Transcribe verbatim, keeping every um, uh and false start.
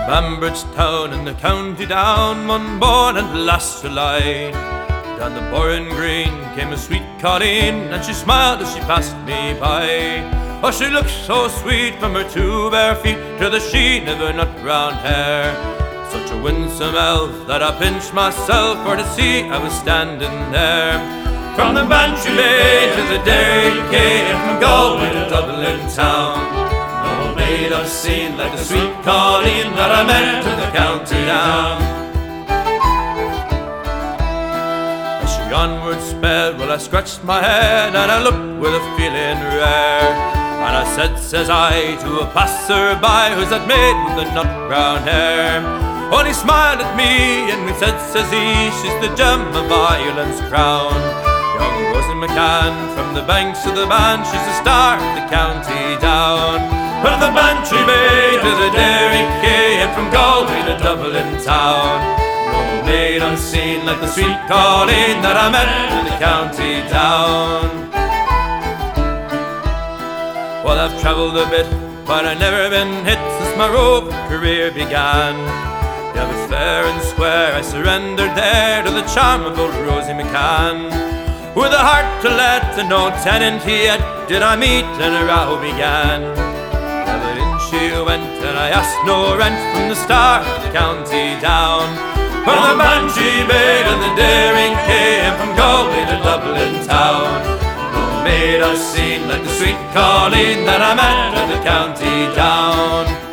Bambridge town in the county down, one born and last July. Down the Burren Green came a sweet Colleen, and she smiled as she passed me by. Oh, she looked so sweet from her two bare feet to the sheen of her nut brown hair. Such a winsome elf that I pinched myself for to see I was standing there. From the Bantry Bay to the Derry came, from Galway to Dublin town. No maid I've seen like the sweet Colleen that I met in the county down. As she onward sped, well I scratched my head and I looked with a feeling rare. And I said, says I, to a passer-by, who's that maid with the nut brown hair? Oh, he smiled at me and he said, says he, she's the gem of Ireland's crown. Young Rosie McCann from the banks of the Bann, she's the star of the county down. From the Bantry Bay to the Derry Quay, and from Galway to Dublin town. No maid unseen like the sweet Colleen that I met in the county down. Well, I've travelled a bit, but I've never been hit since my roving career began. Yeah, but fair and square I surrendered there to the charm of old Rosie McCann. With a heart to let and no tenant yet did I meet and a row began. Yeah, but in she went and I asked no rent from the start of the county down. From the Bantry Bay to the Derry Quay, and from Galway to Dublin town. No maid I've seen like the sweet Colleen that I met in the county down.